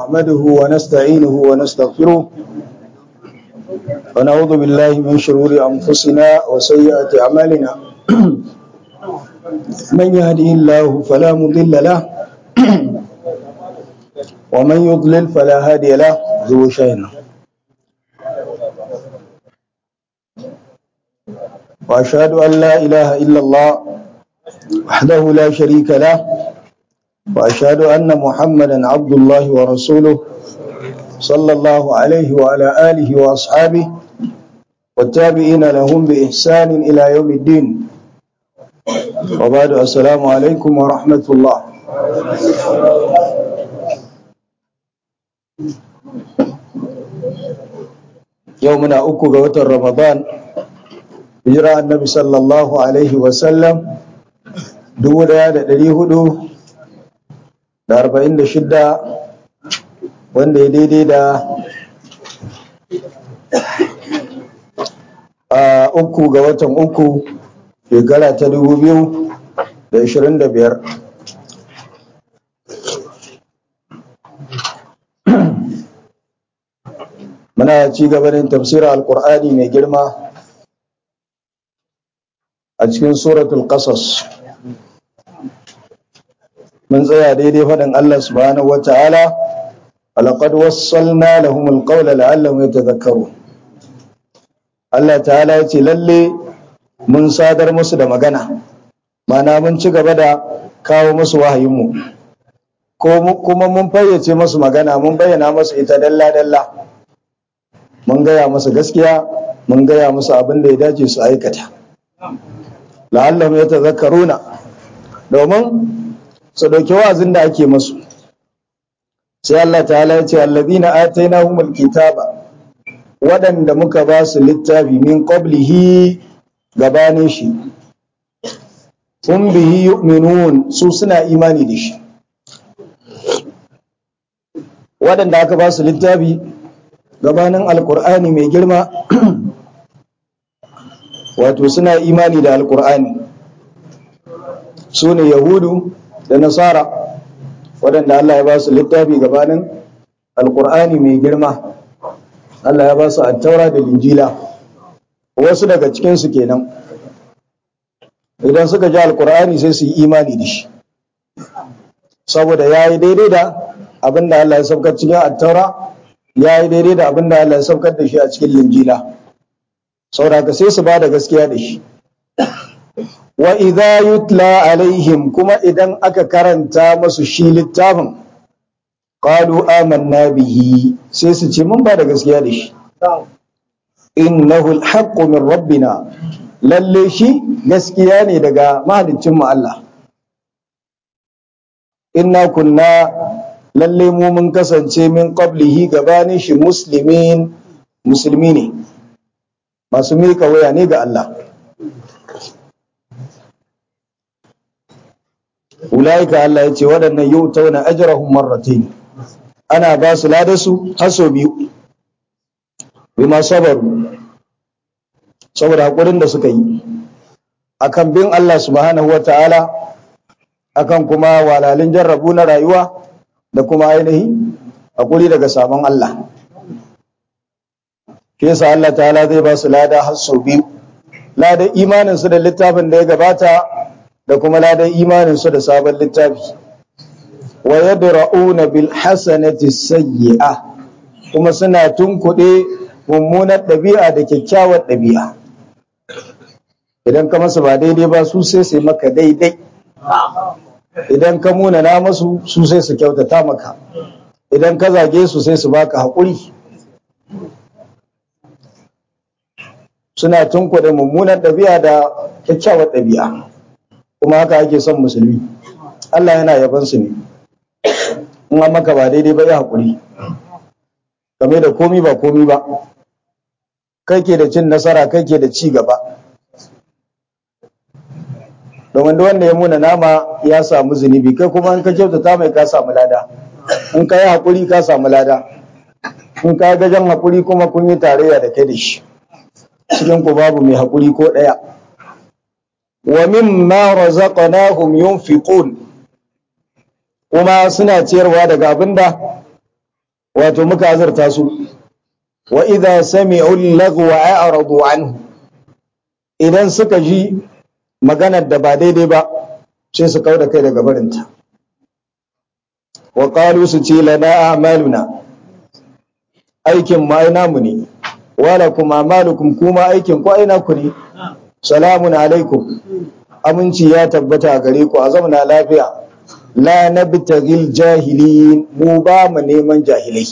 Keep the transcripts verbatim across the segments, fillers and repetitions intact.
نحمده ونستعينه ونستغفره ونعوذ بالله من شرور أنفسنا وسيئات أعمالنا من يهده الله فلا مضل له ومن يضلل فلا هادي له ذو شيء وأشهد أن لا إله إلا الله وحده لا شريك له وأشهد أن محمدا عبد الله ورسوله صلى الله عليه وعلى آله وأصحابه والتابعين لهم بإحسان إلى يوم الدين وبعد السلام عليكم ورحمة الله. يومنا أكو قوة رمضان هجرة النبي صلى الله عليه وسلم دولا دري هدو da arba'in da shidda wanda ya daidai da a uku ga watan uku shekara ta dubu biyu da ashirin da biyar. Muna ci gaba da tafsirin alkur'ani mai girma a cikin suratul qasas. mun tsaya daidai faɗin Allah subhanahu wa ta'ala walaqad wassalna lahumul qawla la'allahum yatadhakkarun. Allah ta'ala ya ce lalle mun sadar musu da magana, mana mun ci gaba da kawo musu wahayinmu kuma mun fayyace musu magana, mun bayyana musu ita dalla dalla, mun gaya musu gaskiya, mun gaya musu abin da ya dace su aikata la'allahum yatadhakkaruna, domin su ɗauki wa'azin da ake masu. Sai Allah ta'ala ya ce allazina atainahumul kitaba, waɗanda muka ba su littafi min qablihi gabanin shi, hum bihi yu'minun, su suna imani da shi. Waɗanda aka ba su littafi gabanin alkur'ani mai girma wato suna imani da alkur'ani, su ne yahudu da nasara waɗanda Allah ya ba su littafi gabanin alkur'ani mai girma. Allah ya ba su attaura da linjila, wasu daga cikinsu kenan idan suka ji alkur'ani sai su yi imani da shi saboda ya yi daidai da abin da Allah ya saukar cikin attaura, ya yi daidai da abin da Allah ya saukar da shi a cikin linjila, saboda sai su ba da gaskiya da shi. wa idha yutla alaihim, kuma idan aka karanta masu shi littafin, qalu amanna bihi, sai su ce mun ba da gaskiya da shi. innahu alhaqqu min rabbina, lalle shi gaskiya ne daga mahaliccin mu Allah. inna kunna, lalle mu mun kasance min qablihi gabanin shi muslimin, musulmi ne, masu mika waya ne ga Allah. ulaika, Allah ya ce waɗannan yu'tauna ajrahum marratayn, ana ba su ladarsu har sau biyu, bima sabaru, saboda hakurin da suka yi akan bin Allah subhanahu wata'ala, akan kuma walalin jarrabu na rayuwa da kuma ainihi hakuri daga sabon Allah. Shi yasa Allah ta'ala zai ba su lada har sau biyu, ladan imanin su da littafin da ya gabata da kuma ladan imanin su da sabon littafi. wa yadra'una bil hasanati sayyi'a, kuma suna tunkuɗe mummunar ɗabi'a da kyakkyawar ɗabi'a. Idan ka masu ba daidai ba, su sai su maka daidai, idan ka munana masu, su sai su kyautata maka, idan ka zage su sai su baka haƙuri. Suna tunkuɗe mummunar ɗabi'a da kyakkyawar ɗabi'a, kuma haka ake son musulmi. Allah yana yaban su ne, in an maka ba daidai ba ya haƙuri, game da komi ba komi ba, kai ke da cin nasara, kai ke da ci gaba. Domin da wanda ya muna nama ya samu zunubi, kai kuma in ka kyautata mai ka samu lada, in ka yi haƙuri ka samu lada, in ka gajen haƙuri kuma kun yi tarayya da kai da shi, cikin ku babu mai haƙuri ko ɗaya. wa mimma razaqnahum yunfiqun, kuma suna ciyarwa daga abinda wato muka azurta su wa idza sami'u al-lagwa a'radu anhu idan suka ji maganar da ba daidai ba sai su kauda kai daga barinta wa qalu su ce lana a'maluna aikin ma ai namu ne wala kuma amalukum kuma aikin ku ai naku ne salamun alaikum aminci ya tabbata a gare ku a zamana lafiya la nabtagil jahilin mu ba mu neman jahilai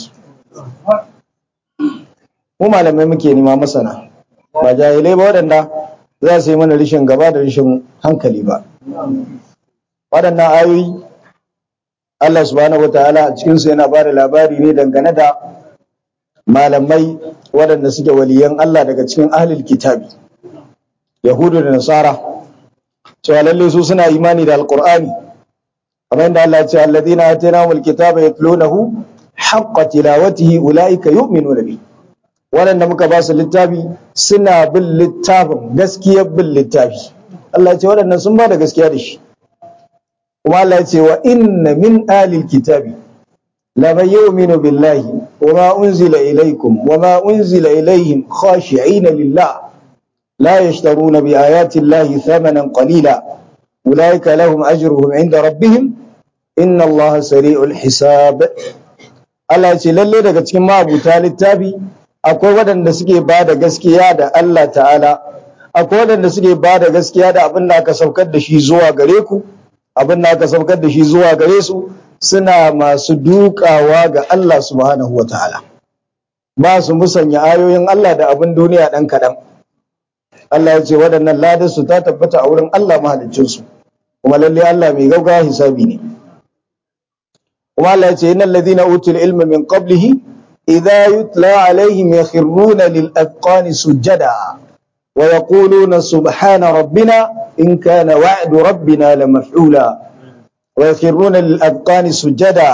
mu malamai muke nema masana ba jahilai ba waɗanda za su yi mana rishin gaba da rishin hankali ba waɗannan ayoyi Allah subhanahu wataala a cikinsu yana ba da labari ne dangane da malamai waɗanda suke waliyan Allah daga cikin ahlul kitabi yahudu da nasara cewa lalle su suna imani da alqur'ani kamar yadda Allah ya ce alladhina atainahumul kitaba yatlunahu haqqa tilawatihi ulaika yu'minuna bihi waɗanda muka ba su littafi suna bin littafin gaskiyar bin littafi Allah ya ce waɗannan sun ba da gaskiya da shi kuma Allah ya ce wa inna min alil kitabi laman yu'minu billahi wa ma unzila ilaykum wa ma unzila ilayhim khashi'ina lillah la yashtaruna bi ayati llahi thamanan qalila ulaika lahum ajruhum 'inda rabbihim inna allaha sari'ul hisab Allah ya ce lalle daga cikin mabuta littafi akwai waɗanda suke ba da gaskiya da Allah ta'ala akwai waɗanda suke ba da gaskiya da abin da aka saukar da shi zuwa gare ku abin da aka saukar da shi zuwa gare su suna masu dukawa ga Allah subhanahu wa ta'ala ba su musanya ayoyin Allah da abin duniya ɗan kaɗan Allah ya ce waɗannan ladarsu ta tabbata a wurin Allah mahaliccinsu kuma lalle Allah mai gaugawa hisabi ne kuma Allah ya ce innal ladina utul ilma min qablihi إذا يتلى عليهم يخرون للأذقان سجدا ويقولون سبحان ربنا إن كان وعد ربنا لمفعولا ويخرون للأذقان سجدا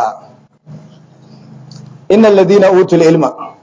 إن الذين أوتوا العلم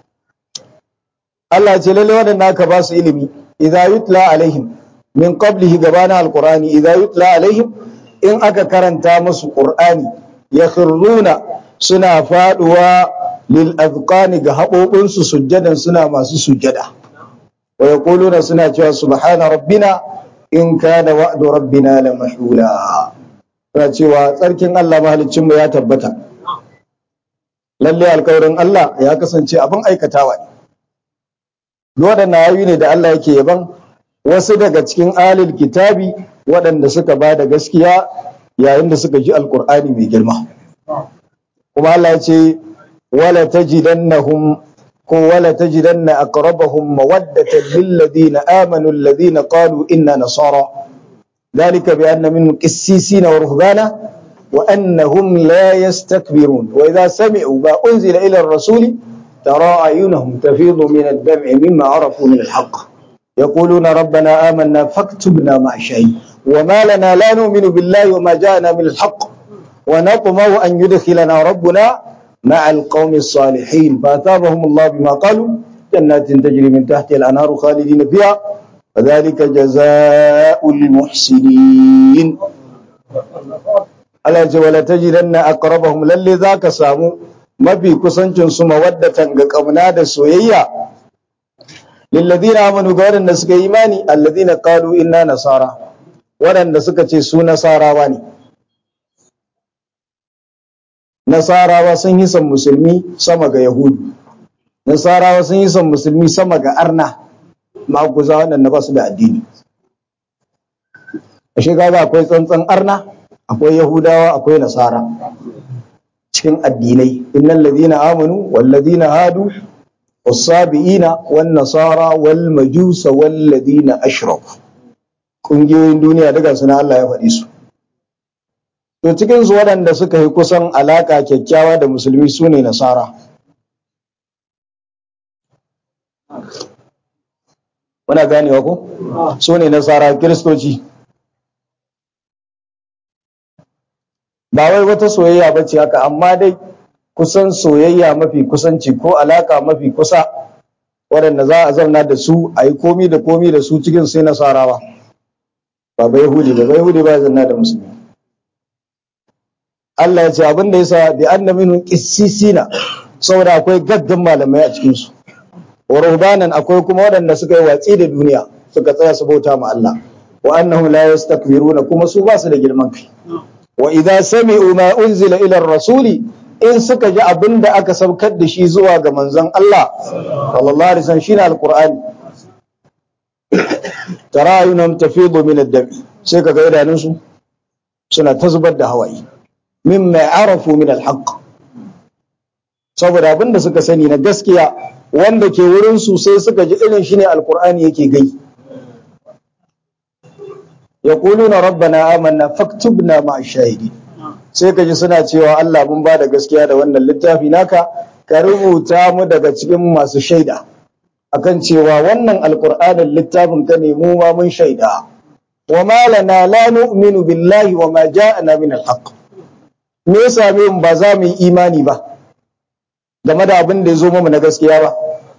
الله جل وعلا كباس علمي إذا يتلى عليهم من قبله جبانا القرآن إذا يتلى عليهم إن أكا كرنتا مس القرآن يخرون سنا فادوا lil azqani ga haɓoɓinsu sujjadan suna masu sujjada wa yaquluna suna cewa subhana rabbina in kana wa'du rabbina la mahula suna cewa tsarkin Allah mahaliccin mu ya tabbata lalle alƙawarin Allah ya kasance abin aikatawa ne waɗannan ayoyi ne da Allah yake yaban wasu daga cikin alil kitabi waɗanda suka ba da gaskiya yayin da suka ji alƙur'ani mai girma kuma Allah ya ce wala tajidannahum ko wala tajidanna aqrabahum mawaddatan lil ladina amanu alladhina qalu inna nasara dhalika bi anna minhum qissisina wa ruhbana wa annahum la yastakbirun wa idha sami'u ma unzila ila ar-rasuli tara ayunahum tafidu min ad-dam'i mimma arafu min al-haqq yaquluna rabbana amanna faktubna ma'a ash-shahidin wa ma lana la nu'minu billahi wa ma ja'ana min al-haqq wa natma'u an yudkhilana rabbuna مع القوم الصالحين فأثابهم الله بما قالوا جنات تجري من تحتها الأنهار خالدين فيها وذلك جزاء المحسنين ألا ولا تجدن أقربهم للي ذاك سامو ما في كسنجن سما ودة قمنا دا سويا للذين آمنوا قال الناس إيماني الذين قالوا إنا نصارى ولن نسكت سو نصارى واني Nasarawa sun yi son musulmi sama ga Yahudu, Nasarawa sun yi son musulmi sama ga arna, maguza waɗanda ba su da addini. A shekara akwai tsantsan arna, akwai Yahudawa, akwai Nasara cikin addinai. Innan ladina amanu, wal ladina hadu, wasabi'ina, wan nasara, wal majusa, wal ladina ashraku. Ƙungiyoyin duniya daga suna Allah ya faɗi su. To cikinsu waɗanda suka yi kusan alaƙa kyakkyawa da musulmi su ne nasara. Muna ganewa ko? Su ne nasara kiristoci. Ba wai wata soyayya ba ce haka, amma dai kusan soyayya mafi kusanci ko alaƙa mafi kusa waɗanda za a zauna da su a yi komi da komi da su cikin sai nasarawa. Ba ba Yahudi ba, ba Yahudi ba ya zanna da musulmi. Allah ya ce abin da yasa bi anna minhum qissisina saboda akwai gaggan malamai a cikin su wa ruhbanan akwai kuma waɗanda suka yi watsi da duniya suka tsaya su bauta ma Allah wa annahum la yastakbiruna kuma su ba su da girman kai wa idza sami'u ma unzila ila ar-rasuli in suka ji abinda aka saukar da shi zuwa ga manzon Allah sallallahu alaihi wasallam shine alqur'ani tara ayunum tafidu min ad-dam sai kaga idanunsu suna ta zubar da hawaye mimma arafu min al-haqq saboda abinda suka sani na gaskiya wanda ke wurin su sai suka ji irin shine alqur'ani yake gai yaquluna rabbana amanna faktubna ma'a shahidi sai kaji suna cewa Allah mun bada gaskiya da wannan littafi naka ka rubuta mu daga cikin masu shaida akan cewa wannan alqur'anin littafin ka ne mu ma mun shaida wa ma lana la nu'minu billahi wa ma ja'ana min alhaq me yasa mu ba za mu yi imani ba game da abin da ya zo mu na gaskiya ba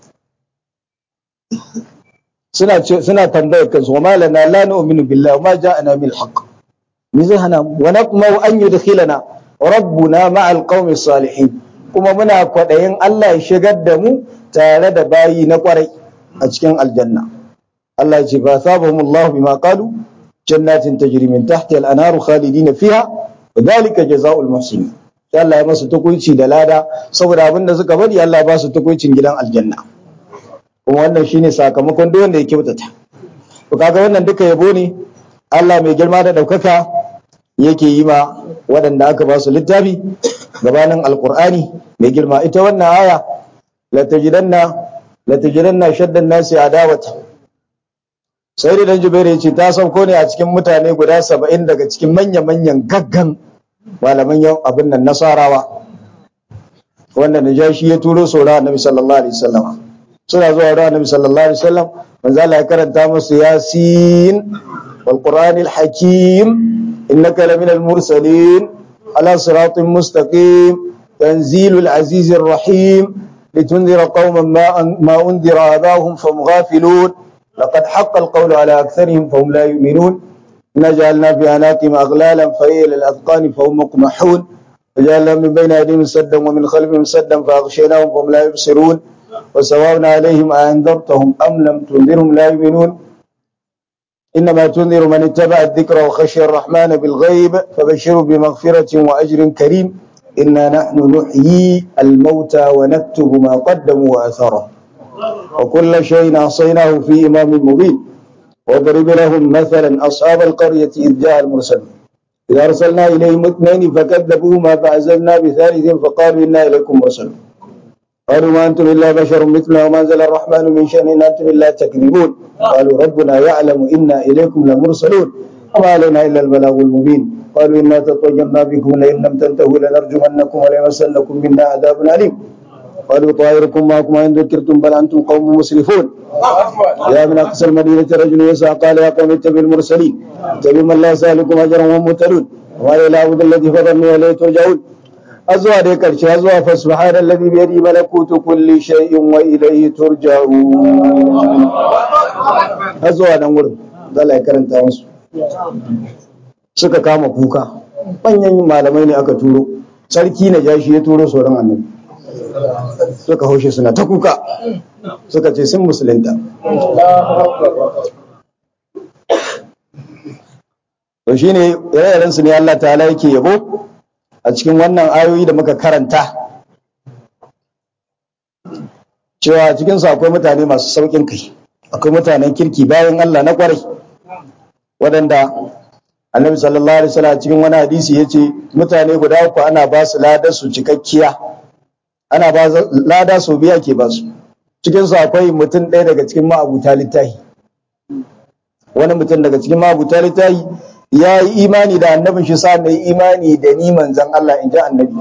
suna suna tambayar kansu wa malana la nu'minu billahi wa ma ja'ana bil haqq mizahana wa naqmu an yudkhilana rabbuna ma'al qaumi salihin kuma muna kwadayin Allah ya shigar da mu tare da bayi na kwarai a cikin aljanna Allah ya ce fa sabahumullahu bima qalu jannatin tajri min tahtiha al-anharu khalidina fiha wa dhalika jazaa'ul muhsinin sai Allah ya masu tukuici da lada saboda abinda suka bari Allah ya ba su tukuicin gidan aljanna kuma wannan shine sakamakon duk wanda ya kyautata to kaga wannan duka yabo ne Allah mai girma da daukaka yake yi ma waɗanda aka ba su littafi gabanin alqur'ani mai girma ita wannan aya la tajidanna la tajidanna shaddan nasi adawata sai da Jubair ya ce ta sauko ne a cikin mutane guda saba'in daga cikin manya-manyan gaggan malaman yau abin nan nasarawa wanda Najashi ya turo sura Annabi sallallahu alaihi wasallam suna zuwa da Annabi sallallahu alaihi wasallam manzo Allah ya karanta musu yasin wal qur'anil hakim innaka laminal mursalin ala siratin mustaqim tanzilul azizir rahim litunzira qauman ma ma undira abahum fahum ghafilun laqad haqqa alqawlu ala aktharihim fahum la yu'minun نجعلنا في أعناقهم أغلالا فهي للأذقان فهم مقمحون وجعلنا من بين أيديهم سدا ومن خلفهم سدا فأغشيناهم فهم لا يبصرون وسواء عليهم أأنذرتهم أم لم تنذرهم لا يؤمنون إنما تنذر من اتبع الذكر وخشي الرحمن بالغيب فبشروا بمغفرة وأجر كريم إنا نحن نحيي الموتى ونكتب ما قدموا وأثرهم وكل شيء أحصيناه في إمام مبين واضرب لهم مثلا أصحاب القرية إذ جاء المرسلون إذ أرسلنا إليهم اثنين فكذبوهما فعززنا بثالث فقالوا إنا إليكم مرسلون قالوا ما أنتم إلا بشر مثلنا وما أنزل الرحمن من شأن إن أنتم إلا تكذبون قالوا ربنا يعلم إنا إليكم لمرسلون وما علينا إلا البلاغ المبين قالوا إنا تطيرنا بكم لئن لم تنتهوا لنرجمنكم وليمسنكم منا عذاب أليم قالوا طائركم معكم وإن ذكرتم بل أنتم قوم مسرفون يا من أقصى المدينة رجل يسعى قال يا قوم اتبعوا المرسلين اتبعوا من لا يسألكم أجرا وهم مهتدون ولا إله إلا الذي فضلني وإليه ترجعون أزوى ذيك الشيء أزوى فسبحان الذي بيده ملكوت كل شيء وإليه ترجعون أزوى نقول قال يا كرنت أمس suka kama kuka manyan malamai ne aka turo sarki Najashi ya turo sauran annabi suka haushe suna ta kuka suka ce sun musulunta to shine yayin su ne Allah ta'ala yake yabo a cikin wannan ayoyi da muka karanta cewa cikin su akwai mutane masu saukin kai akwai mutanen kirki bayan Allah na kwarai waɗanda Annabi sallallahu alaihi wasallam cikin wani hadisi yace mutane guda uku ana ba su ladar su cikakkiya ana ba lada su biya ke ba su cikin su akwai mutum ɗaya daga cikin ma'abuta littahi wani mutum daga cikin ma'abuta littahi ya yi imani da annabin shi sa yi imani da ni manzon Allah in ji annabi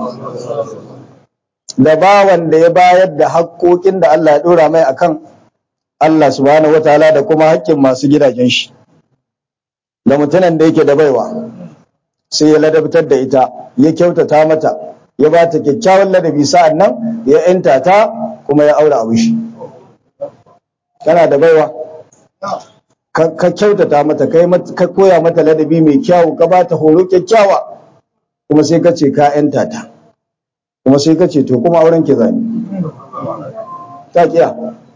da bawan da ya bayar da haƙƙoƙin da Allah ya ɗora mai akan Allah subhanahu wataala da kuma haƙƙin masu gidajen shi da mutumin da yake da baiwa sai ya ladabtar da ita ya kyautata mata ya ba ta kyakkyawan ladabi sa'an nan ya yanta ta kuma ya aure abu shi kana da baiwa ka kyautata mata ka koya mata ladabi mai kyawu ka ba ta horo kyakkyawa kuma sai ka ce ka yanta ta kuma sai ka ce to kuma auren ki zani ta kiya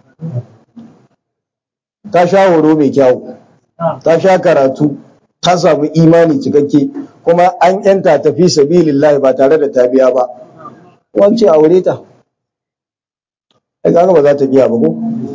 ta sha horo mai kyau ta sha karatu ta samu imani cikakke kuma an yanta ta fi sabilillahi ba tare da ta biya ba wance aure ta ai kaga ba za ta biya ba ko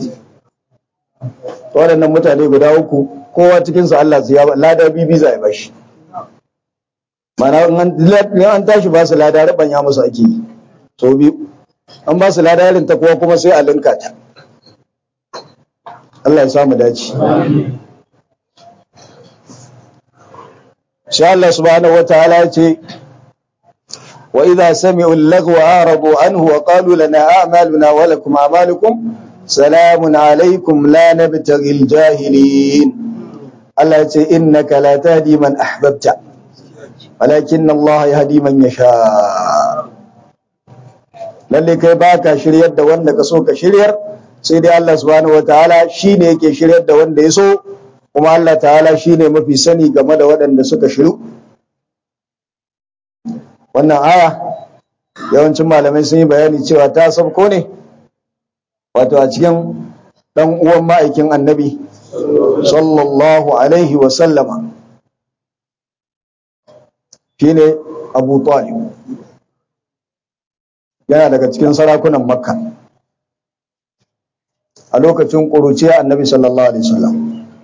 waɗannan mutane guda uku kowa cikin su Allah ya ba lada bibi zai bashi mana in an tashi ba su lada rabanya musu ake yi so biyu an ba su lada irin ta kowa kuma sai a linka ta Allah ya samu dace sai Allah subhanahu wataala ya ce wa idza sami'u al-lagwa aradu anhu wa qalu lana a'maluna wa lakum a'malukum salamun alaykum la nabtaghi al-jahilin Allah ya ce innaka la tahdi man ahbabta walakin Allah yahdi man yasha lalle kai baka shiryar da wanda ka so ka shiryar sai dai Allah subhanahu wataala shine yake shiryar da wanda ya so kuma Allah ta'ala shine mafi sani game da waɗanda suka shiru wannan aya yawancin malamai sun yi bayani cewa ta sabko ne wato a cikin dan uwan ma'aikin annabi sallallahu alaihi wa sallama shine Abu Talib yana daga cikin sarakunan Makka a lokacin ƙuruciya annabi sallallahu alaihi wasallam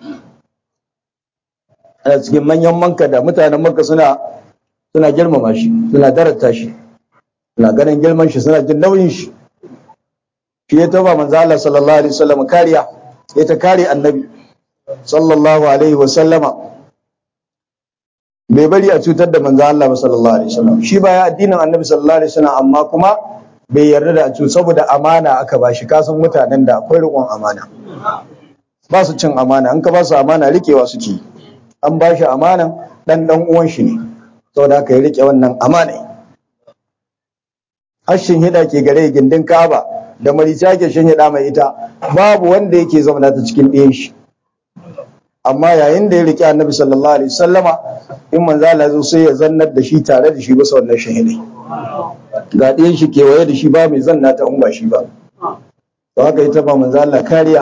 a cikin manyan Makka da mutanen Makka suna suna girmama shi suna darata shi suna ganin girman shi suna jin nauyin shi shi ya taba manzo Allah sallallahu alaihi wasallam kariya ya ta kare annabi sallallahu alaihi wasallama bai bari a cutar da manzo Allah sallallahu alaihi wasallam shi baya addinin annabi sallallahu alaihi wasallam amma kuma bai yarda da a cutar saboda amana aka bashi kasan mutanen da akwai riƙon amana ba su cin amana an ka ba su amana rikewa suke an ba shi amanan dan dan uwan shi ne saboda haka ya rike wannan amana hashin hida ke gare gindin Kaaba da marica ke shin hida mai ita babu wanda yake zama ta cikin ɗayan shi amma yayin da ya rike annabi sallallahu alaihi wasallama in manzo Allah zo sai ya zannar da shi tare da shi bisa wannan shahidai ga ɗayan shi kewaye da shi ba mai zanna ta in ba shi ba to haka ita ba manzo Allah kariya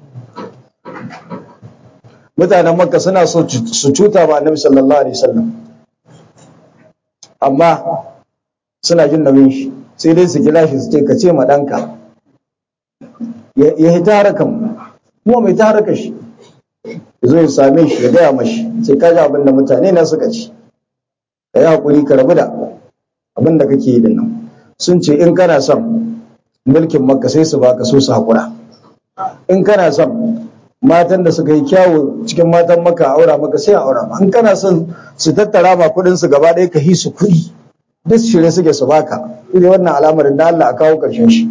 mutanen Makka suna so su cuta ba annabi sallallahu alaihi wasallam amma suna jin nauyin shi sai dai su kira shi su ce ka ce ma ɗanka ya hita harakan mu mai ta haraka shi zo ya same shi ya gaya mashi sai kaji abin da mutane na suka ci ka yi haƙuri ka rabu da abin da kake yi da nan sun ce in kana son mulkin Makka sai su baka so su haƙura in kana son matan da suka yi kyawu cikin matan Makka aura maka sai a aura ma in kana son su tattara ma kuɗin su gaba ɗaya ka hi su kuɗi duk shirye suke su baka idan wannan al'amarin da Allah a kawo ƙarshen shi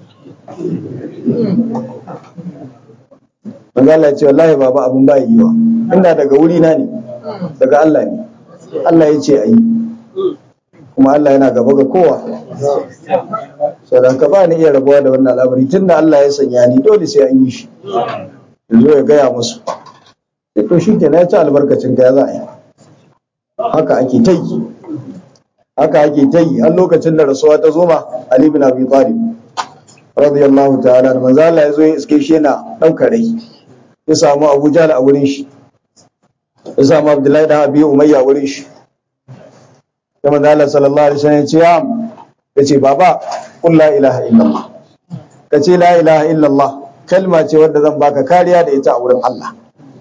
manzo Allah ya ce wallahi baba abun ba yiwa inda daga wuri na ne daga Allah ne Allah ya ce ayi kuma Allah yana gaba ga kowa saboda ka ba ni iya rabuwa da wannan al'amari tunda Allah ya sanya ni dole sai an yi shi yanzu ya gaya musu to shi ke na ya ci albarkacin ka ya za a yi haka ake ta yi haka ake ta yi har lokacin da rasuwa ta zo ma Ali bin Abi Talib radiyallahu ta'ala da manzo Allah ya zo ya iske shi yana daukar rai ya samu Abu Jahl a wurin shi ya samu Abdullahi da Abi Umayya a wurin shi da manzo Allah sallallahu alaihi wasallam ya ce ya yace baba qul la ilaha illallah kace la ilaha illallah kalma ce wadda zan baka kariya da ita a wurin Allah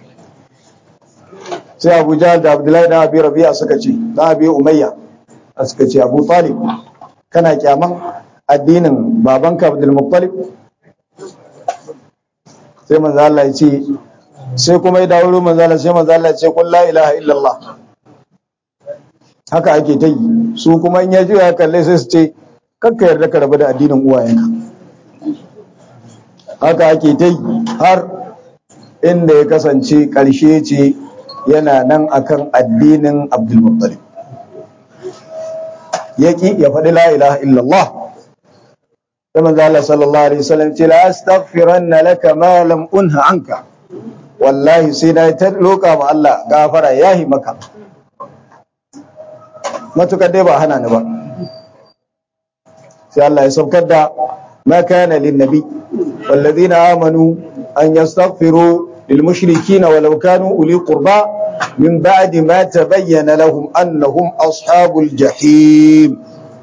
sai Abu Jahl da Abdullahi da Abi Rabi'a suka ce da Abi Umayya suka ce Abu Talib kana kyaman addinin babanka Abdul Muttalib sai manzo Allah ya ce sai kuma ya dawo manzo Allah sai manzo Allah ya ce qul la ilaha illallah haka ake ta yi su kuma in ya ji ya kalle sai su ce kakka yarda ka rabu da addinin uwayenka haka ake ta yi har inda ya kasance ƙarshe ce yana nan akan addinin Abdul Muttalib yaki ya faɗi la ilaha illallah sai manzo Allah sallallahu alaihi wasallam ce la astaghfiranna laka ma lam unha anka wallahi sai na ta roƙa ma Allah gafara yahi maka matukar dai ba hana ni ba sai Allah ya saukar da ma kana lin nabi wal ladina amanu an yastaghfiru lil mushrikeen walau kanu uli qurba min ba'di ma tabayyana lahum annahum ashabul jahim.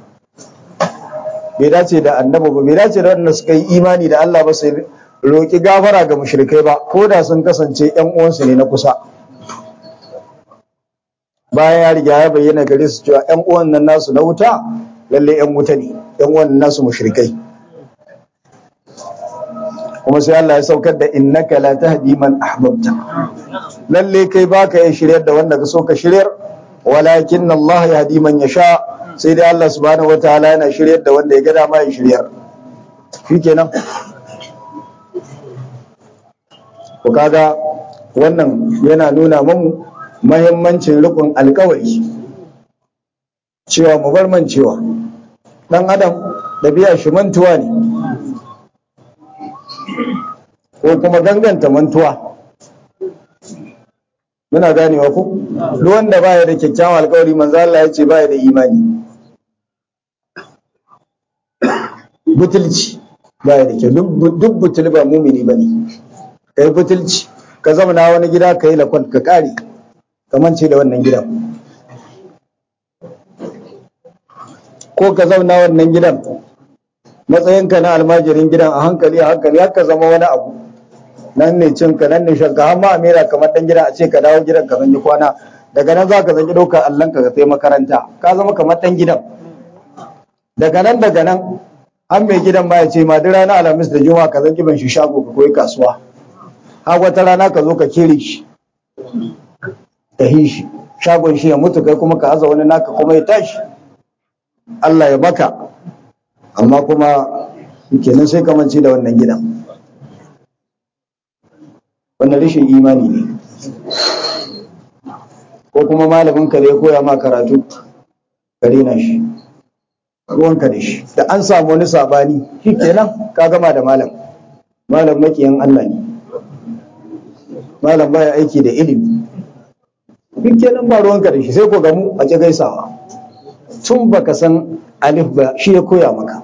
Bai dace da annabi ba, bai dace da wanda suka yi imani da Allah ba sai roki gafara ga mushrikai ba, ko da sun kasance ƴan uwansu ne na kusa. Bayan ya riga ya bayyana gare su cewa ƴan uwan nan nasu na wuta lalle ƴan wuta ne, ƴan uwan nasu mushrikai. Kuma sai Allah ya saukar da innaka la tahdi man ahbabta, lalle kai baka yin shiryar da wanda ka so ka shiryar, walakin Allah yahdi man yasha, sai dai Allah subhanahu wataala yana shiryar da wanda ya ga dama ya shiryar. Shikenan. Ko kaga wannan yana nuna mamu mahimmancin rikon alkawari, cewa mu bar mancewa. Dan adam ɗabi'a shi mantuwa ne ko kuma ganganta mantuwa. Muna ganewa ko duk wanda baya da kyakkyawan alkawari manzo Allah ya ce baya da imani. Butulci baya da kyau, duk butul ba mumini bane. Kai butulci ka zama na wani gida kai lakon ka kare kamance da wannan gidan, ko ka zauna wannan gidan matsayinka na almajirin gidan a hankali a hankali haka zama wani abu, nan ne cinka nan ne shanka, har ma a mera kamar dan gida a ce ka dawo gidan ka zanyi kwana, daga nan za ka zanyi ɗaukar allon ka sai makaranta, ka zama kamar dan gidan. Daga nan daga nan an mai gidan ma ya ce ma duk ranar alhamis da juma'a ka zanyi ban shi shago ka koyi kasuwa, har wata rana ka zo ka kere shi ta shi shagon shi ya mutu kai kuma ka aza wani naka kuma ya tashi, Allah ya baka, amma kuma kenan sai ka mance da wannan gidan. Wannan rashin imani ne. Ko kuma malamin ka da ya koya ma karatu ka rena shi, ruwanka da shi, da an samu wani sabani shi kenan ka gama da malam. Malam makiyan Allah ne, malam baya aiki da ilimi, duk kenan ba ruwanka da shi, sai ko gamu a ci gaisawa. Tun baka san alif ba shi ya koya maka,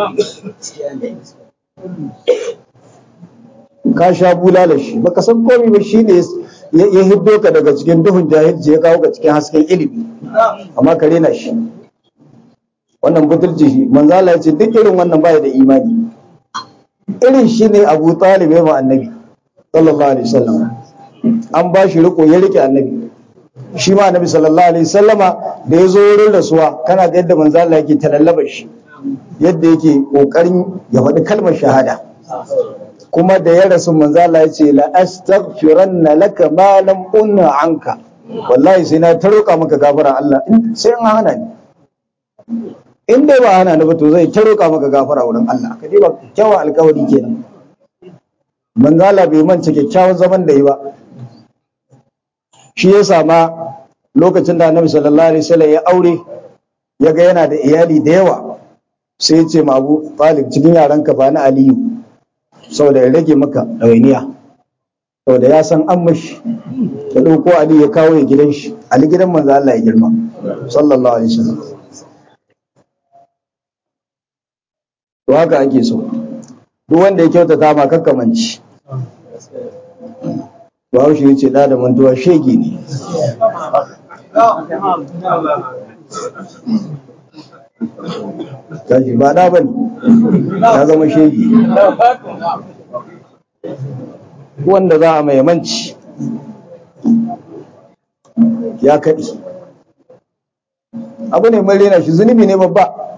ka sha bulala shi baka san komai ba, shi ne ya hiddo ka daga cikin duhun jahilci ya kawo ka cikin hasken ilimi, amma ka rena shi. Wannan butulci shi manzo Allah ya ce duk irin wannan baya da imani. Irin shi ne Abu Talib ya ma annabi sallallahu alaihi wasallam, an ba shi riko ya rike annabi. Shi ma annabi sallallahu alaihi wasallama da ya zo wurin rasuwa, kana ga yadda manzo Allah yake talallaba shi, yadda yake kokarin ya faɗi kalmar shahada. Kuma da ya rasu manzo Allah ya ce la astaghfiranna laka ma lam unha anka, wallahi sai na ta roƙa maka gafara Allah sai an hana ni, in dai ba hana ni ba to zai ta roƙa maka gafara wurin Allah. Ka ba kyakkyawan alƙawari kenan. Manzo Allah bai manta kyakkyawan zaman da yi ba. Shi ya sama lokacin da Annabi sallallahu alaihi wasallam ya aure, ya ga yana da iyali da yawa, sai ya ce ma Abu Talib cikin yaranka ba na Aliyu, saboda ya rage maka ɗawainiya, saboda ya san an mashi, ya ɗauko Ali ya kawo ya gidan shi. Ali gidan manzo Allah ya girma sallallahu alaihi wasallam. To haka ake so, duk wanda ya kyautata ma kakkamanci. Bahaushe ya ce da da mantuwa shege ne. Kaji ba da bane, ya zama shege. Wanda za a mai manci ya kaɗi, abu ne mai rena shi, zunubi ne babba.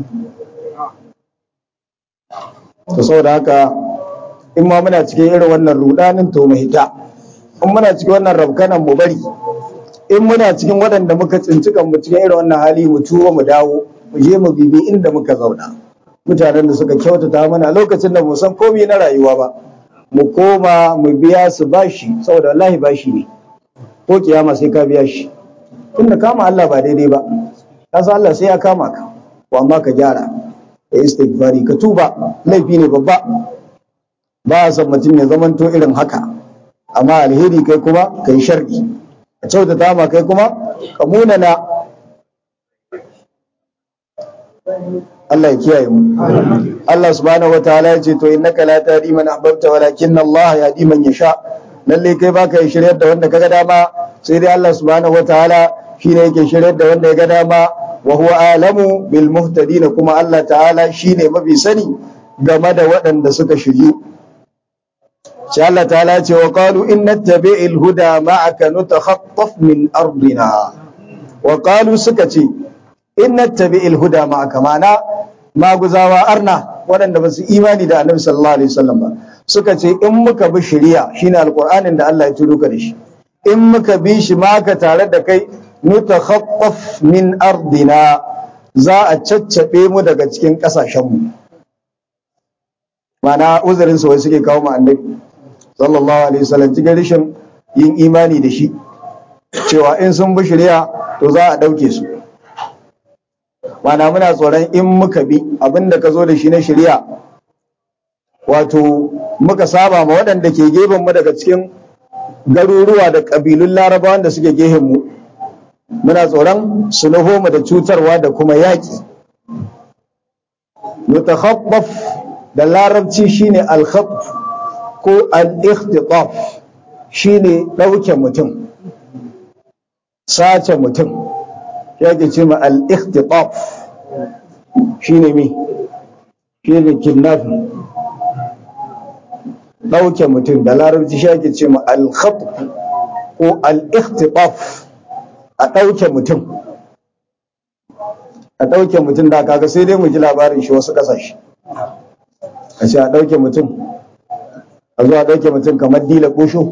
To saboda haka in ma muna cikin irin wannan rudanin to mu hita, in muna cikin wannan rabkanan mu bari, in muna cikin waɗanda muka tsinci kanmu cikin irin wannan hali mu tuwo mu dawo, mu je mu bibi inda muka zauna, mutanen da suka kyautata mana lokacin da mu san komai na rayuwa ba, mu koma mu biya su bashi, saboda wallahi bashi ne, ko kiyama sai ka biya shi. Tunda kama Allah ba daidai ba, kasa Allah sai ya kama ka, ko amma ka gyara, ka istighfari, ka tuba, laifi ne babba. Ba a san mutum ya zamanto irin haka, amma alheri kai kuma ka yi sharri, ka kyautata ma kai kuma ka munana. Allah ya kiyaye mu Allah subhanahu wataala ya ce to innaka la tahdi man ahbabta walakinna Allah yahdi man yasha lalle kai baka yi shiryar da wanda kaga dama sai dai Allah subhanahu wataala shine yake shiryar da wanda ya ga dama wa huwa alamu bil muhtadin kuma Allah ta'ala shine mafi sani game da waɗanda suka shiryu sai Allah ta'ala ce wa qalu inna tabi'il huda ma'aka nutakhattaf min ardina wa qalu suka ce inna tabi'il huda ma'aka mana maguzawa arna waɗanda ba su imani da Annabi sallallahu alaihi wasallam ba suka ce in muka bi shari'a shine alqur'anin da Allah ya turo ka da shi in muka bi shi maka tare da kai nutakhattaf min ardina za a caccabe mu daga cikin kasashen mu mana uzurin su wai suke kawo mu Annabi sallallahu alaihi wasallam cikin rishin yin imani da shi cewa in sun bi shari'a to za a dauke su mana muna tsoron in muka bi abinda ka zo da shi na shari'a wato muka saba ma waɗanda ke gefen mu daga cikin garuruwa da ƙabilun larabawan da suke gehen mu muna tsoron su nufo mu da cutarwa da kuma yaƙi mutakhaffaf da larabci shine al-khaff ko al-ikhtitaf shine ɗauke mutum sace mutum yake ce ma al-ikhtitaf shine mi shine kidnapping ɗauke mutum da larabci shi yake ce ma al-khat ko al-ikhtitaf a ɗauke mutum a ɗauke mutum da kaga sai dai mu ji labarin shi wasu ƙasashe a ce a ɗauke mutum a zuwa ɗauke mutum kamar dila ƙosho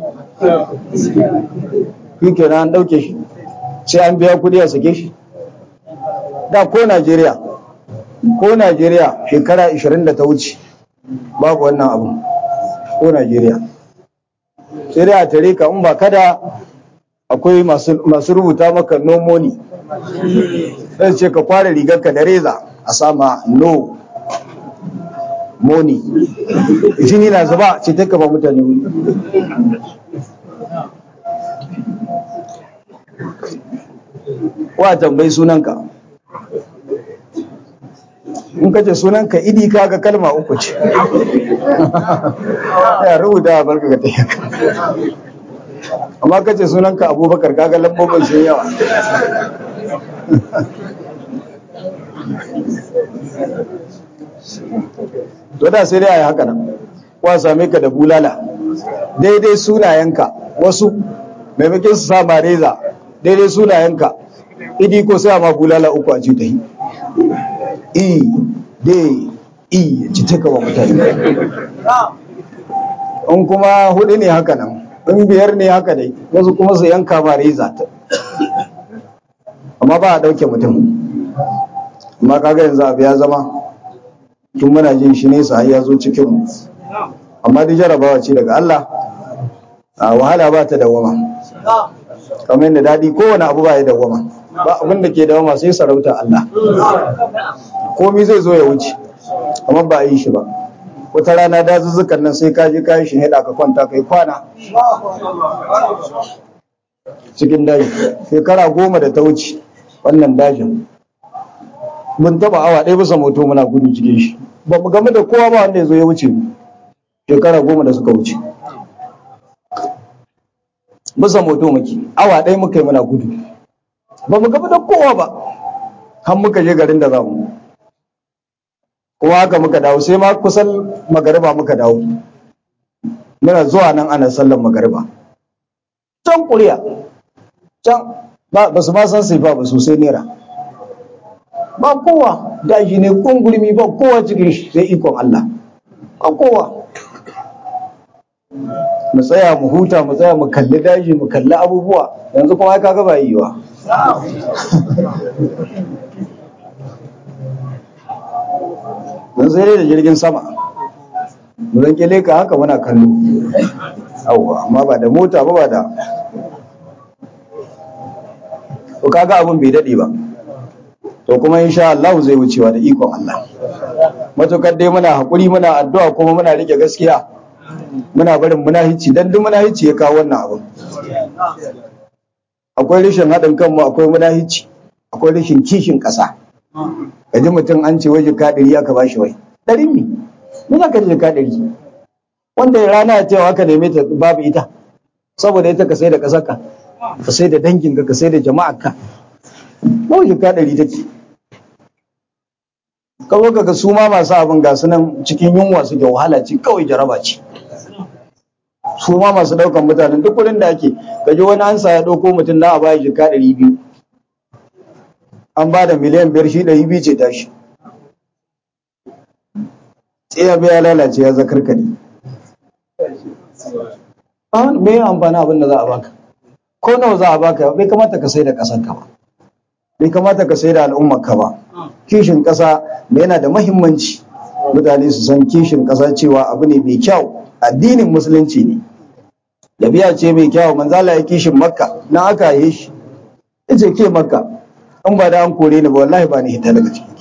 shi kenan an ɗauke shi sai an biya kuɗi a sake shi da ko Najeriya ko Najeriya shekara ashirin da ta wuce babu wannan abu ko Najeriya sai dai a tare ka in ba kada akwai masu rubuta maka no money sai ce ka kware rigar ka da reza a sama no money jini na zuba ce ta kaba mutane wuri wa tambayi sunanka in kace sunanka idi kaga kalma uku ce ya rubuta a barka ka tafiya amma kace sunanka abubakar kaga lambobin sun yawa to da sai dai a yi haka nan wa same ka da bulala daidai sunayenka wasu maimakon su sa reza daidai sunayenka idi ko sai ma bulala uku a ce ta yi i de i ci ta kaba mutane in kuma hudu ne haka nan in biyar ne haka dai wasu kuma su yanka ma reza ta amma ba a dauke mutum amma kaga yanzu abu ya zama tun muna jin shi nesa har ya zo cikin mu amma dai jarabawa ce daga Allah a wahala ba ta dawama kamar yadda daɗi kowane abu ba ya dawama ba abin da ke dawama sai sarauta Allah komi zai zo ya wuce amma ba a yi shi ba wata rana dazuzzukan nan sai ka je ka yi shi hada ka kwanta kai kwana cikin daji shekara goma da ta wuce wannan dajin mun taba awa ɗaya bisa moto muna gudu cikin shi ba mu game da kowa ba wanda ya zo ya wuce mu shekara goma da suka wuce bisa moto muke awa ɗaya muka yi muna gudu ba mu game da kowa ba har muka je garin da za mu kuma haka muka dawo sai ma kusan magariba muka dawo muna zuwa nan ana sallan magariba can kuriya can ba su ma san sai ba ba sosai nera ba kowa daji ne kungurmi ba kowa cikin shi sai ikon Allah ba kowa mu tsaya mu huta mu tsaya mu kalli daji mu kalli abubuwa yanzu kuma kaga ba yiwa don sai dai da jirgin sama mu zan kele ka haka muna kallo awwa amma ba da mota ba ba da to kaga abun bai dade ba to kuma insha Allah zai wucewa da ikon Allah matukar dai muna hakuri muna addu'a kuma muna rike gaskiya muna barin munahici dan duk munahici ya kawo wannan abun akwai rashin haɗin kanmu akwai munahici akwai rashin kishin ƙasa ka ji mutum an ce wai jika ɗari aka bashi wai ɗari ne me za ka ji jika ɗari wanda rana ya cewa aka neme ta babu ita saboda ita ka sai da ƙasarka ka sai da danginka ka sai da jama'arka nawa jika ɗari take ka zo kaga su ma masu abin gasu nan cikin yunwa suke wahala ce kawai jaraba ce su ma masu ɗaukan mutanen duk wurin da ake kaji wani ansa ya ɗauko mutum na a baya jika ɗari biyu an ba da miliyan biyar shi ɗari biyu ce tashi sai ya biya lalace ya zakar kadi me ya amfani abin da za a baka ko nawa za a baka bai kamata ka sai da ƙasar ka ba bai kamata ka sai da al'ummar ka ba kishin ƙasa yana da mahimmanci mutane su san kishin ƙasa cewa abu ne mai kyau addinin musulunci ne dabi'a ce mai kyau manzala ya kishin makka na aka yi shi yace ke makka in ba da an kore ni ba wallahi ba ni hita daga ciki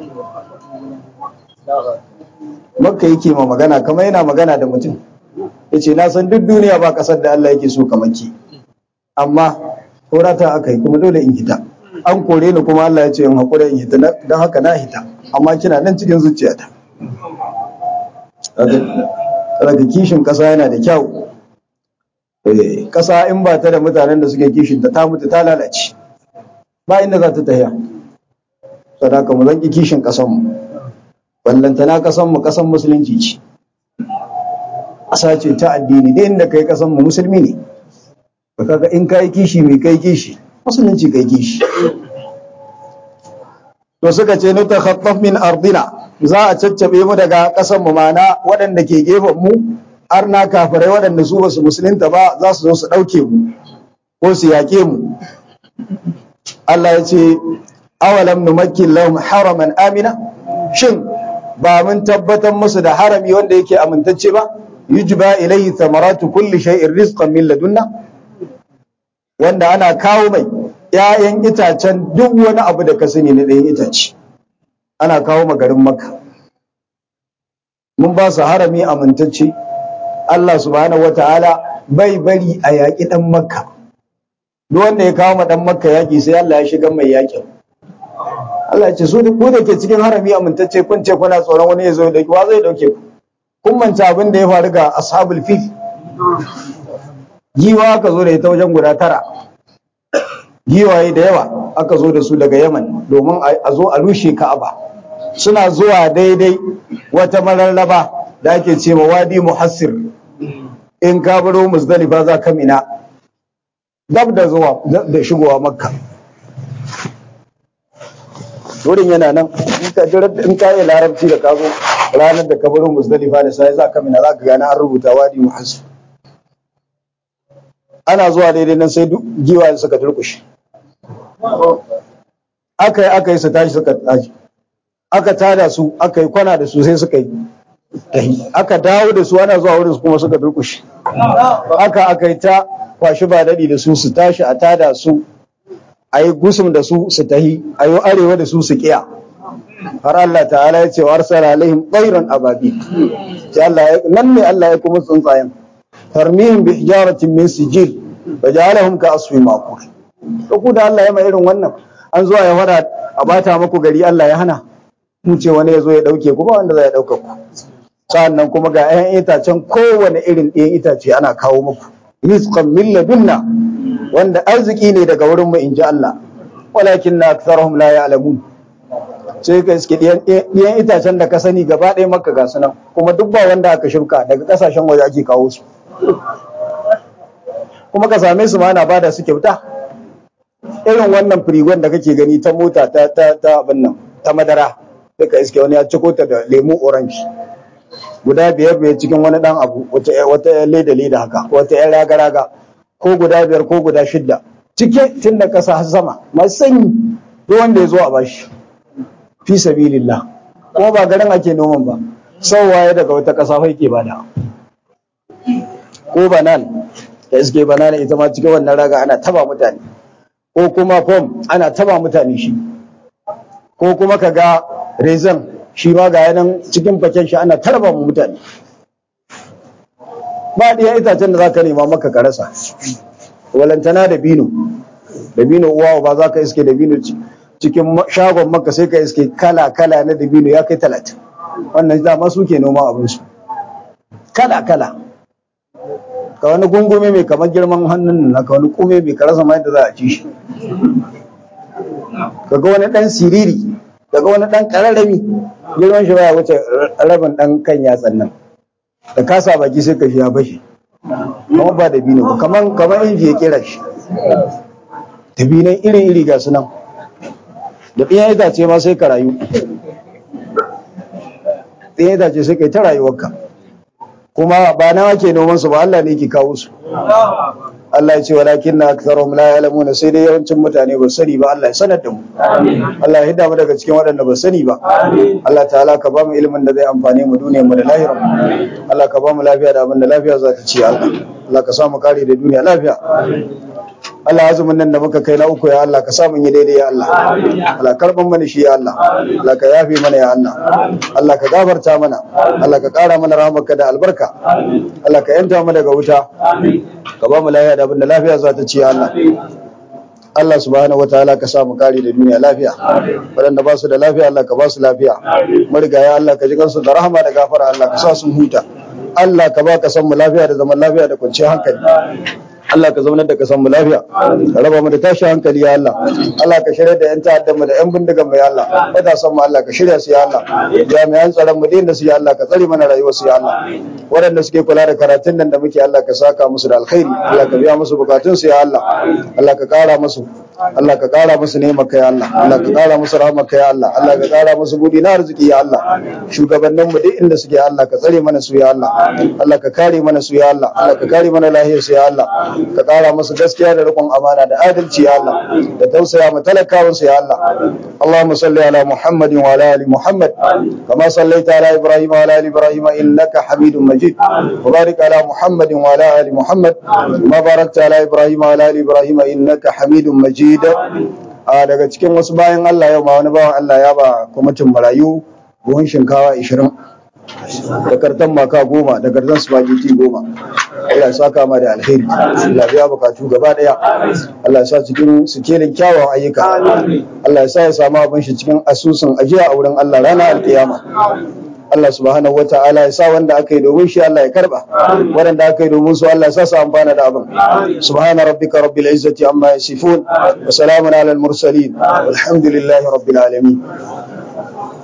makka yake ma magana kamar yana magana da mutum yace na san duk duniya ba kasar da Allah yake so kamar ki amma horata aka yi kuma dole in hita an kore ni kuma Allah ya ce in haƙura in hita don haka na hita amma kina nan cikin zuciyata daga kishin ƙasa yana da kyau ƙasa in ba ta da mutanen da suke kishin ta ta mutu ta lalace ba inda za ta tahiya sadaka mu zanki kishin ƙasanmu ballantana ƙasanmu ƙasan musulunci ce ƙasa ce ta addini da inda kai ƙasanmu musulmi ne ba kaga in kai kishi mai kai kishi musulunci kai kishi to suka ce ni takhaffaf min ardina za a caccabe mu daga ƙasar mu mana waɗanda ke gefen mu arna kafirai waɗanda su basu musulunta ba za su zo su ɗauke mu ko su yaƙe mu Allah ya ce awalam numakkin lahum haraman amina shin ba mun tabbatar musu da harami wanda yake amintacce ba yujba ilayhi thamaratu kulli shay'in rizqan min ladunna wanda ana kawo mai ‘ya'yan itacen duk wani abu da ka sani na ɗayan itace ana kawo ma garin Makka. Mun ba su harami amintacce, Allah subhanahu wa ta'ala bai bari a yaƙi ɗan Makka. Duk wanda ya kawo ma ɗan Makka yaƙi sai Allah ya shiga mai yaƙin. Allah ya ce, su ku da ke cikin harami amintacce kun ce kuna tsoron wani ya zo ya ɗauki, wa zai ɗauke ku? Kun manta abin da ya faru ga ashabul fil. Giwa aka zo da ita wajen guda tara. Giwaye da yawa aka zo da su daga Yaman domin a zo a rushe Ka'aba. Suna zuwa daidai wata mararraba da ake ce ma Wadi Muhassir. In ka baro Muzdalifa za ka Mina. Dab da zuwa da shigowa Makka. Wurin yana nan in ka yi larabci da ka zo ranar da ka baro Muzdalifa da sai za ka Mina za ka gane an rubuta Wadi Muhassir. Ana zuwa daidai nan sai giwayen suka durkushe. aka yi aka yi su tashi suka tashi aka tada su aka yi kwana da su sai suka yi tahi aka dawo da su ana zuwa wurin su kuma suka durkushe aka aka yi ta kwashi ba daɗi da su su tashi a tada su a yi gusum da su su tahi a yi arewa da su su kiya har Allah ta'ala ya ce wa arsala alaihim tsairan ababi sai Allah nan ne Allah ya kuma tsuntsayen tarmihim bi hijaratin min sijil wa ja'alahum ka asfi maqur to ku da Allah ya mai irin wannan an zuwa ya fara a bata muku gari Allah ya hana mu ce wani ya zo ya dauke ku ba wanda zai dauka ku sannan kuma ga 'ya'yan itacen kowane irin ɗayan itace ana kawo muku rizqan min ladunna wanda arziki ne daga wurin mu inji Allah walakinna aktharuhum la ya'lamun sai ka iske ɗiyan itacen da ka sani gaba ɗaya maka ga sunan kuma duk ba wanda aka shirka daga ƙasashen waje ake kawo su kuma ka same su ma ana bada su kyauta irin wannan firigon da kake gani ta mota ta ta ta abin nan ta madara sai ka iske wani ya ciko ta da lemu orange guda biyar biyar cikin wani dan abu wata wata leda leda haka wata yan raga raga ko guda biyar ko guda shidda cike tun da kasa har sama masu sanyi duk wanda ya zo a bashi fi sabilillah kuma ba garin ake noman ba sauwaye daga wata ƙasa fa yake bada ko banan da iske banana ita ma cikin wannan raga ana taba mutane ko kuma pom ana taba mutane shi ko kuma kaga rezan shi ma ga yanan cikin faken shi ana tarba mu mutane ba diya itacen da zaka nema maka ka rasa walantana da bino da bino uwa ba za ka iske da bino cikin shagon maka sai ka iske kala kala na dabino ya kai talatin. Wannan dama su ke noma abinsu kala kala, ka wani gungume mai kamar girman hannun na, ka wani kume mai karasa ma yadda za a ci shi, kaga wani dan siriri, kaga wani dan kararrami girman shi baya wuce rabin dan kan yatsan nan, da kasa baki sai ka shi ya bashi kuma ba da bino kaman kaman inji ya kera shi. Da binan iri iri ga su nan, da ɗiyan itace ma sai ka rayu, ɗiyan itace sai kai ta rayuwarka, kuma ba nawa ke noman su ba, Allah ne ke kawo su. Allah ya ce walakin na aktharuhum la ya'lamuna, sai dai yawancin mutane ba sani ba. Allah ya sanar da mu, Allah ya hidda mu daga cikin waɗanda ba sani ba. Allah ta'ala ka ba mu ilimin da zai amfane mu duniyar mu da lahirar mu. Allah ka ba mu lafiya da abin da lafiya za ta ci. Allah Allah ka sa mu kare da duniya lafiya. Allah azumin nan da muka kai na uku ya Allah ka sa mun yi daidai ya Allah. Allah karban mana shi ya Allah. Allah ka yafe mana ya Allah. Allah ka gafarta mana. Allah ka kara mana rahmarka da albarka. Allah ka yanta mu daga wuta. Ka ba mu lafiya da abin da lafiya za ta ci ya Allah. Allah subhanahu wataala ka sa mu kare da duniya lafiya. Waɗanda ba su da lafiya Allah ka ba su lafiya. Marigaya Allah ka ji kansu da rahama da gafara, Allah ka sa sun huta. Allah ka ba ka san mu lafiya da zaman lafiya da kwanciyar hankali. Allah ka zaunar da ka san mu lafiya, ka raba mu da tashi hankali ya Allah. Allah ka shirya da yan ta'addan mu da yan bindigan mu ya Allah. Kada san mu Allah ka shirya su ya Allah. Jami'an tsaron mu da su ya Allah ka tsare mana rayuwar su ya Allah. Waɗanda suke kula da karatun nan da muke Allah ka saka musu da alkhairi, Allah ka biya musu bukatun su ya Allah. Allah ka kara musu Allah ka kara musu neman ya Allah. Allah ka kara musu rahmar ya Allah. Allah ka kara musu budi na arziki ya Allah. Shugabannin mu duk inda suke Allah ka tsare mana su ya Allah. Allah ka kare mana su ya Allah. Allah ka kare mana lahiyar su ya Allah. Ka kara musu gaskiya da riƙon amana da adalci ya Allah, da tausaya mu talakawan su ya Allah. Allahumma salli ala Muhammadin wa ala ali Muhammad kama sallaita ala Ibrahim wa ala ali Ibrahim innaka Hamidum Majid. Wa barik ala Muhammadin wa ala ali Muhammad kama barakta ala Ibrahim wa ala ali Ibrahim innaka Hamidum Majid. A daga cikin wasu bayan Allah yau ma wani bawan Allah ya ba kwamitin marayu buhun shinkawa ishirin da kartan maka goma da kartan spaghetti goma. Allah ya saka ma da alheri, Allah ya bukatu gaba daya, Allah ya sa cikin sikelin kyawawan ayyuka, Allah ya sa ya samu abin shi cikin asusun ajiya a wurin Allah ranar alkiyama. Allah subhanahu wa ta'ala ya sa wanda aka yi domin shi Allah ya karba, waɗanda aka yi domin su Allah ya sa su amfana da abin. Subhana rabbika rabbil izzati amma yasifun wa salamun alal mursalin walhamdulillahi rabbil alamin.